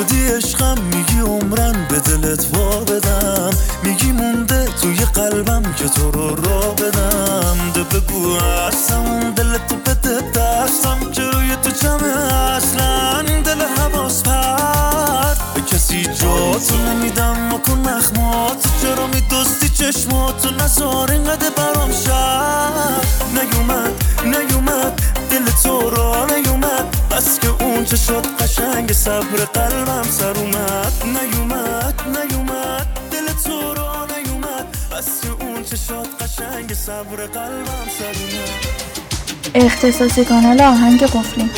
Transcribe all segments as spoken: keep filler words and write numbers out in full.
شدی عشقم، میگی عمرن به دلت وا بدم، میگی مونده توی قلبم که تو رو را بدم. ده بگو هستم دلتو بده دستم که روی تو جمعه اصلا دل حواس پرد به کسی جاتو نمیدم و کن نخماتو چرا میدستی چشماتو نزار اینقدر برام شد نیومد نیومد دل تو را نیومد بس که اون چه شد قشنگ صبر قلبم سر اومد نیومد نیومد دل تو را نیومد بس که اون چه شد قشنگ صبر قلبم سر اومد. اختصاصی کانال آهنگ قفلی.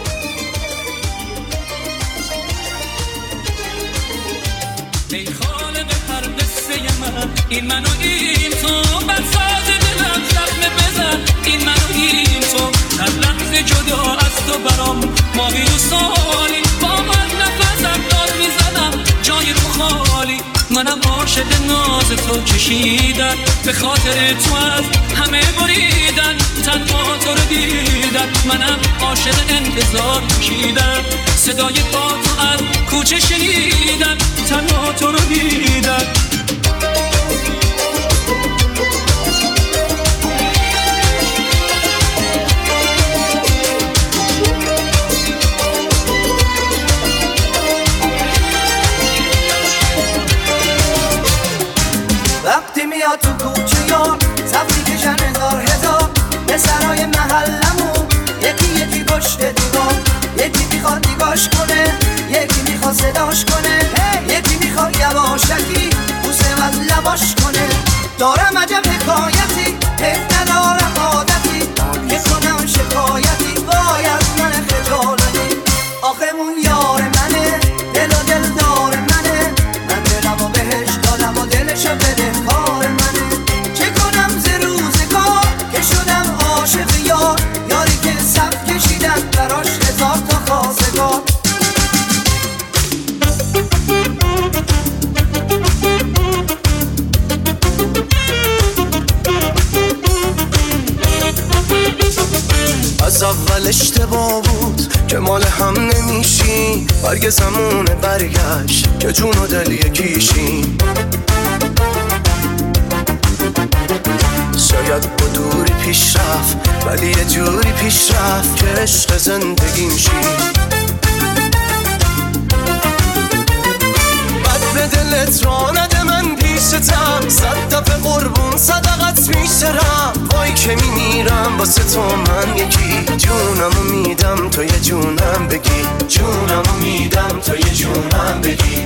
ای خالق هر قصه من این من و این تو بر ساز دلم زخم بزن این من و این تو هر لحظه جدا از تو برام ماهی و سالی با من نفسم داد میزنم جای رو خالی منم عاشق ناز تو کشیدن به خاطر تو از همه بریدن تنها تو رو دیدن منم عاشق انتظار کشیدن صدای پا تو از کوچه شنیدن تنها تو رو دیدن. وقتی میاد تو کوچه یار صفی کشن هزار هزار پسرای محلمون یکی یکی پشت دیوار یکی میخواد نگاش کنه یکی میخواد صداش کنه یکی میخواد یواشکی بوسه از لباش کنه. دارم عجب حکایتی حیف ندارم عادتی که کنم شکایتی وای از من خجالتی آخه اون یار منه دل و دل دار منه من دلم و بهش دادم و دلشو بده کار منه چه کنم ز روزگار که شدم عاشق یار یاری که صف کشیدم براش هزار تا خواستگار. از اول اشتباه بود که مال هم نمیشیم برگ زمونه برگشت که جون و دل یکیشیم شاید با دوری پیش رفت ولی یه جوری پیش رفت که عشق زندگیم شی بد به دلت را نده من پیشتم صد دفعه قربون صدقت میشرم وای که میمیرم واسه تو من یکی جونمو میدم تو یه جونم بگی جونمو میدم تو یه جونم بگی.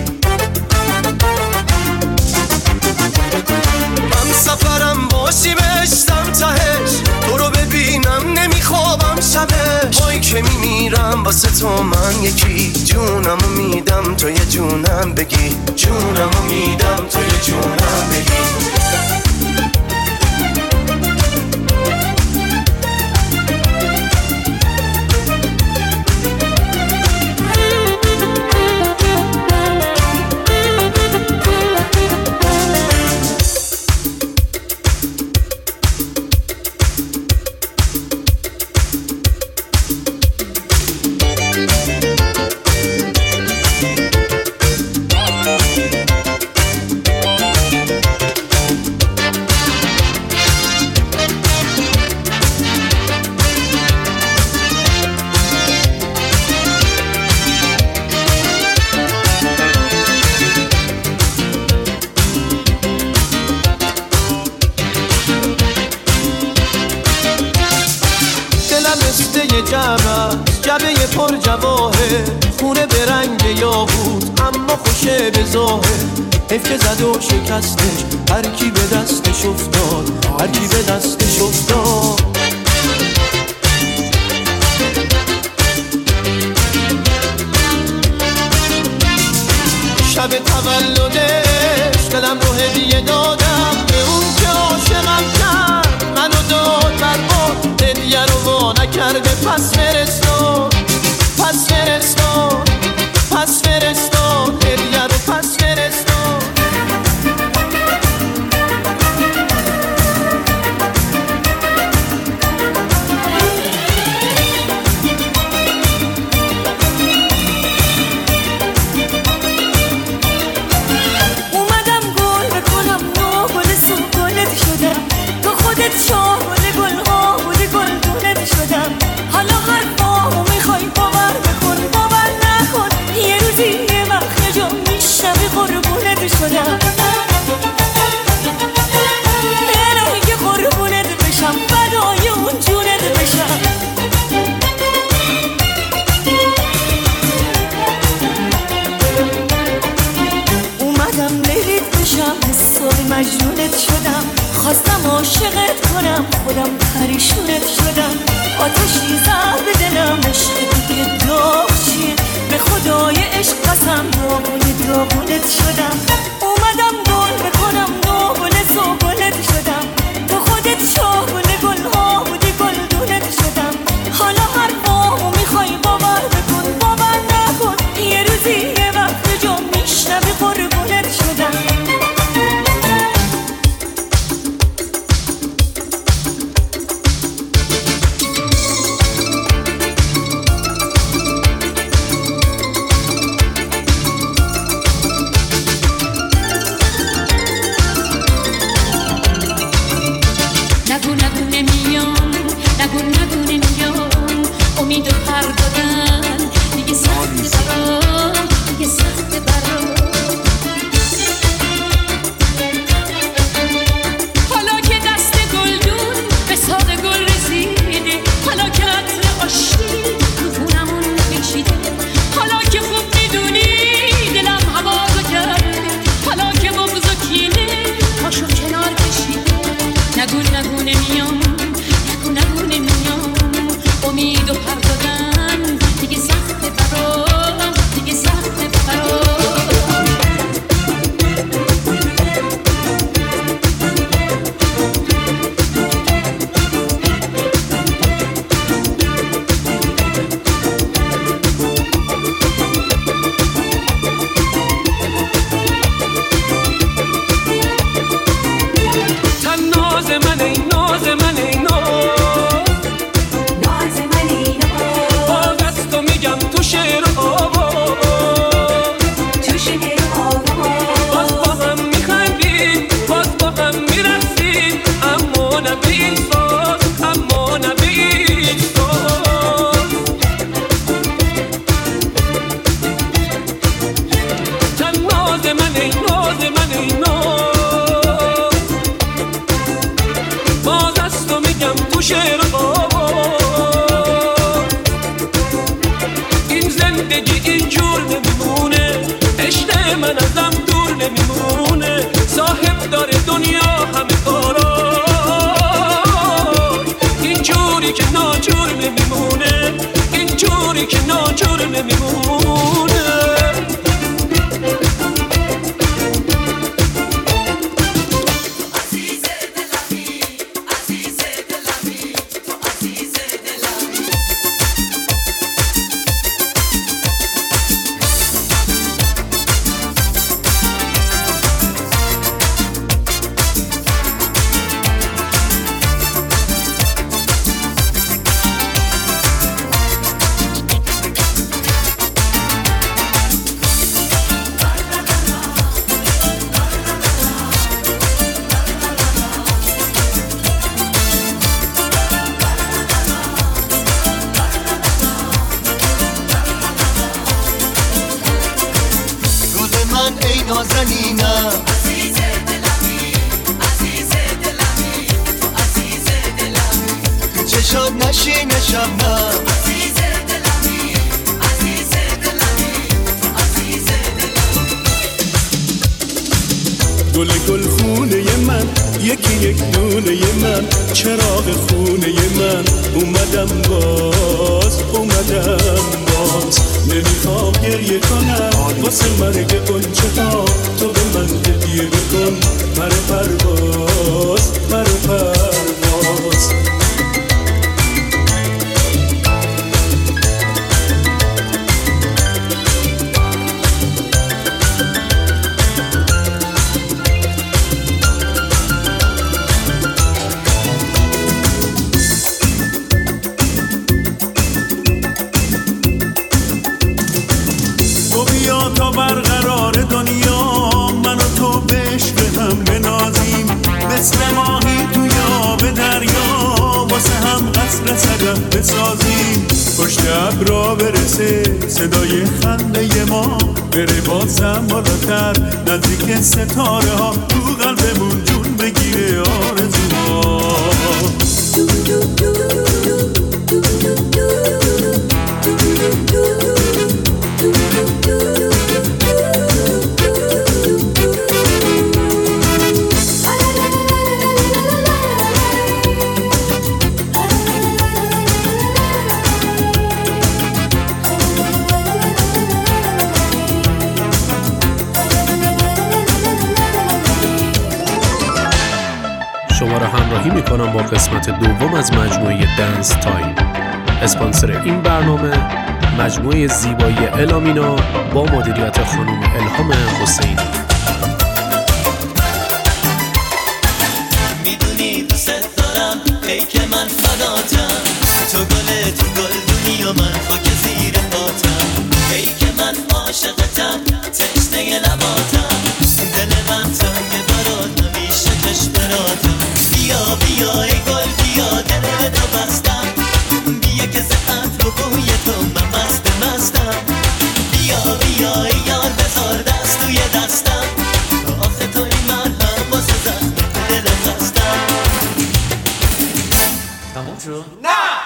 من سفرم باشی بهشتم تهش تو رو ببینم نمیخوابم شبش وای که میمیرم واسه تو من یکی جونمو میدم تو یه جونم بگی جونمو میدم تو یه جونم بگی. جبه پر جواهر خونه به رنگ یاقوت اما خوشه به ظاهر حیف که زد و شکستش هر کی به دستش افتاد هر کی به دستش افتاد. شب تولدش دلم رو هدیه دادم به اون که عاشقم کرد منو داد برباد هدیه رو وا نکرده پس فرستاد پس فرستاد پس فرستاد هدیه رو پس فرستاد. مجنونت شدم، خواستم عاشقت کنم خودم پریشونت شدم. آتشی زد به دلم عشق دیگه داغ چیه، به خدای عشق قسم داغونه داغونت شدم. اومدم گل بکنم داغونه زاغونت شدم، تو خودت شاغونه گلها بودی گلدونت شدم. حالا حرفامو میخوای باور بکن باور نکن، یه روزی یه وقت جا میشنوی قربونت شدم. همراهی میکنم با قسمت دوم از مجموعه دنس تایم. اسپانسر این برنامه مجموعه زیبایی الامینا با مدیریت خانم الهام حسینی. میدونی دوست دارم ای که من فداتم، تو گل تو گل دنیا من خاک زیر پاتم، ای که من عاشقتم تشنه لباتم، دل من تنگ برات همیشه کشتراتم، بیا بیا ای گل بیا دل تو بستم، بیا که زفت رو بوی تو من مست مستم، بیا بیا ای یار بذار دست توی دستم، آخه توی من هم واسه زخم دلم هستم. تموم شد؟ نه!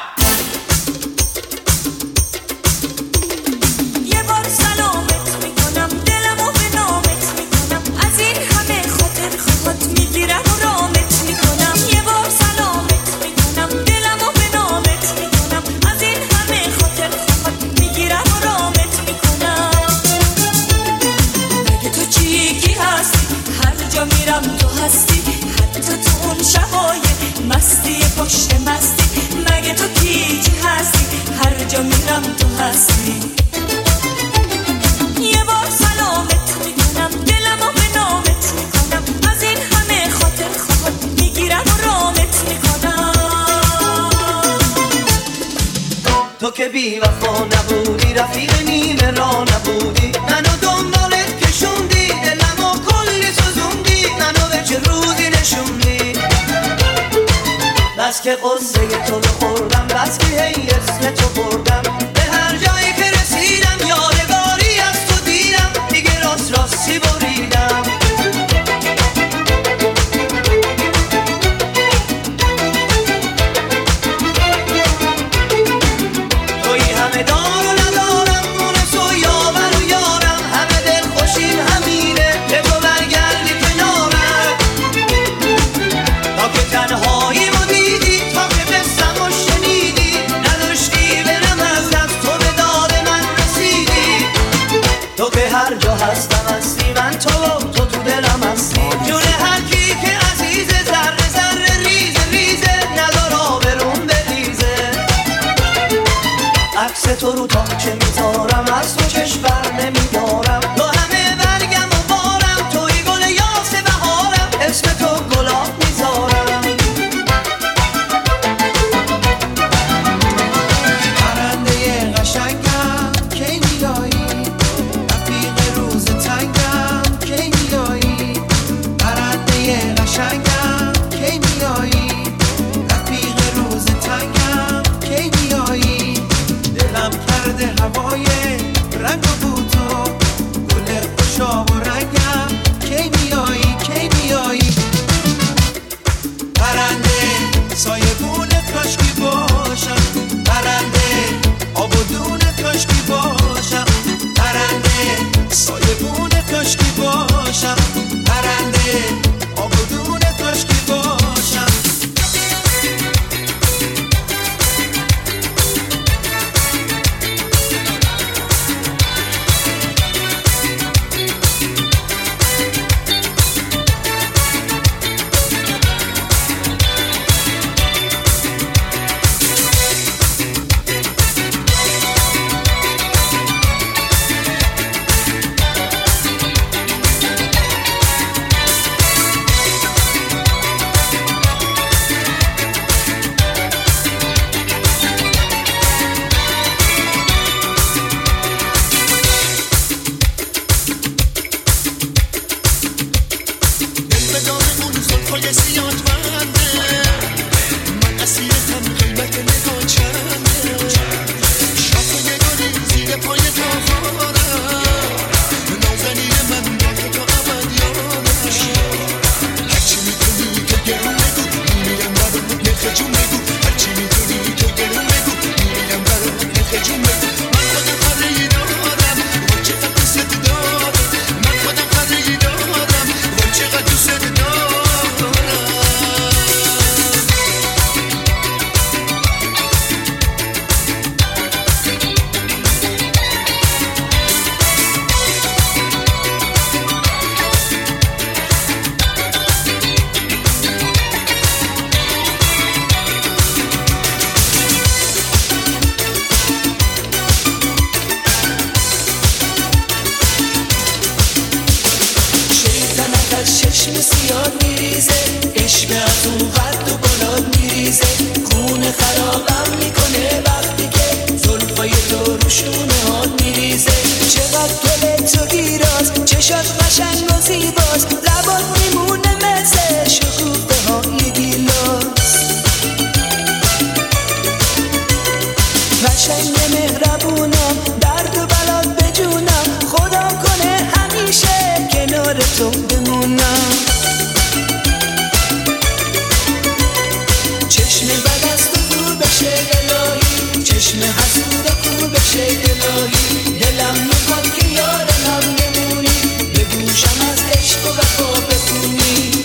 مستی پشت مستی مگه تو کیچی هستی، هر جا میرم تو هستی. یه بار سلامت میکنم دلمو به نامت میکنم، از این همه خاطر خود میگیرم و رامت میکنم. تو که بی وفا نبودی رفیق نیمه را نبودی، منو دنبالت کشوندی دلمو کلی سوزوندی، منو به چه روزی نشوندی. بس که قصه تو رو خوردم، بس که هی اسم تو بردم، به هر جایی که رسیدم یادگاری از تو دیدم، دیگه راست راستی بریدم. توی همه دار و ندارم، مونس و یاور و یارم، همه دل خوشیم همینه که تو برگردی کنارم، تا که تنهایی هر جا هستم هستی، من تو تو تو دلم هستی، جون هر کی که عزیز ذره ذره ریزه ریزه ندار آبرون بریزه. عکس تو رو تا چه میذارم از تو چشم بر نمیدارم، تو همه برگم و بارم، توی گل یاس بهارم، اسم تو گلاب میذارم. پرنده قشنگم کی میایی، قشنگم کی میایی، رفیق روز تنگم کی میایی، دلم کرده هوای رنگ و بوتو، گل خوشاب و رنگم کی میایی کی میایی. پرنده سایبون کاشکی باشم، پرنده آب و دون کاشکی باشم، پرنده سایبون کاشکی باشم، پرنده آب و دون کاشکی باشم. سیاد میریزه، عشق از اون قد و بالاد میریزه، خونه خرابم میکنه وقتی که زلفای تو رو شونه هات میریزه. چقدر گل تو گیراز، چشات قشنگ و زیباست، لبات میمونه مثل شکوفه های گیلاس. قشنگ مهربونم، درد و بلات بجونم، خدا کنه همیشه کنار تو بمونم. چشم بد از تو دور بشه الهی، چشم حسود کو بشه الهی، دلم میخواد که یارم بمونی، به گوشم از عشق و وفا بخونی.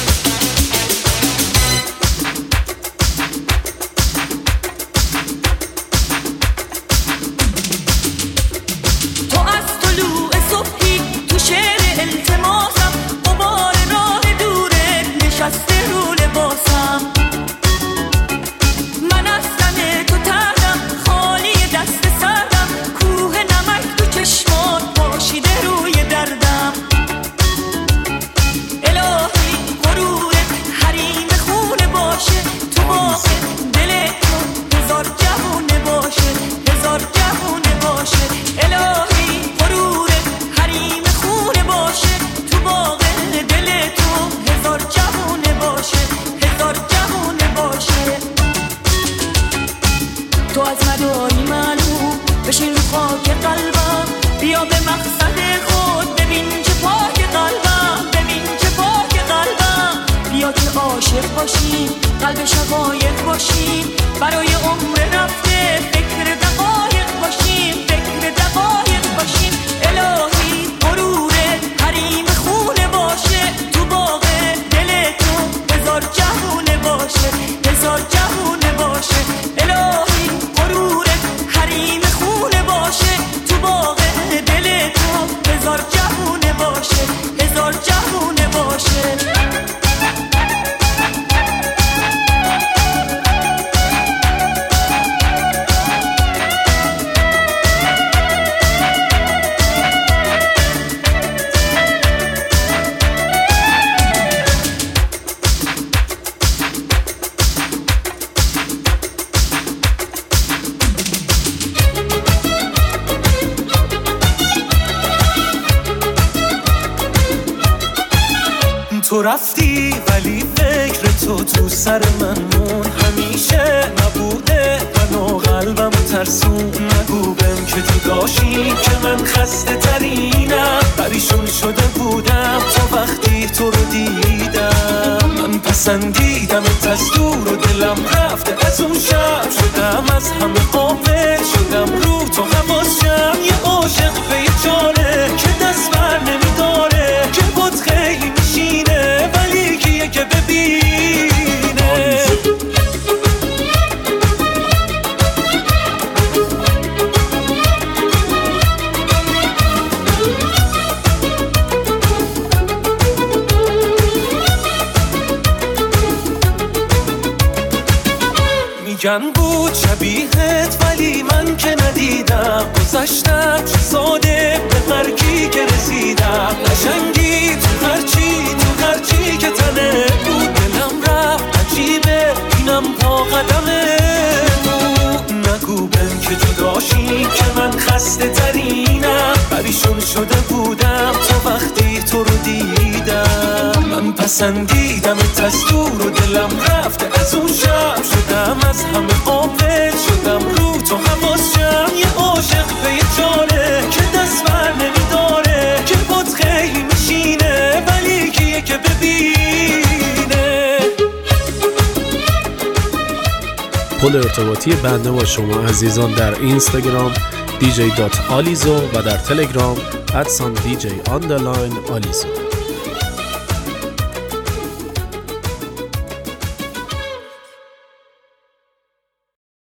تو از طلوع صبحی تو شعر التماسم، غبار راه دورت نشسته رو لباسم. من از دم تو تردم، خالی دست سردم، کوه نمک تو چشمات پاشیده روی دردم. الهی غرورت حریم خونه باشه، تو باقی دل تو هزار جوونه باشه، هزار جوونه باشه. الهی غرورت حریم خونه باشه، تو باقی دل تو هزار جوونه باشه، هزار جوونه باشه. تو از مداری معلوم بشین رو خاک قلبم، بیا به مقصد خود ببین چه پاک قلبم، ببین چه پاک قلبم. بیا که عاشق باشیم، قلب شقایق باشیم، برای عمر رفته فکر دقایق باشیم، فکر دقایق باشیم. الهی غرورت حریم خونه باشه، تو باغ دل تو هزار جوونه باشه، هزار جوونه باشه. الهی غرورت حریم خونه باشه، تو باغ دل تو هزار جوونه باشه، هزار جوونه باشه. تو رفتی ولی فکر تو تو سر من مون، همیشه نبوده من و قلبم ترسون. نگو بهم که تو داشتی که من خسته ترینم، پریشون شده بودم تو وقتی تو رو دیدم. من پسندیدمت از دور و دلم رفته از اون شب، شدم از همه غافل، شدم رو تو حواسم. یه عاشق به یه جانه که دست بر نمیداره، که بود خیلی میشینه ولی کیه که ببینه. میگن بود شبیهت ولی من که ندیدم، گذشتم چه ساده به مرگی که رسیدم. قشنگی تو هرچی تو هرچی که تنه بود، دلم رفت عجیبه اینم پا قدمه بود. نگو بهم که جداشی که من خسته ترینم، پریشون شده بودم تو وقتی تو رو دیدم. من پسندیدمت از دور و دلم رفته از اون شب، شدم از همه غافل، شدم رو تو حواسم. یه عاشق به یه جانه که دست بر نمیداره، که بود خیلی میشینه ولی کیه که ببینه. پل ارتباطی بنده با شما عزیزان در اینستاگرام دی جی دات آلیزو و در تلگرام ادسان دی جی آندرلاین آلیزو.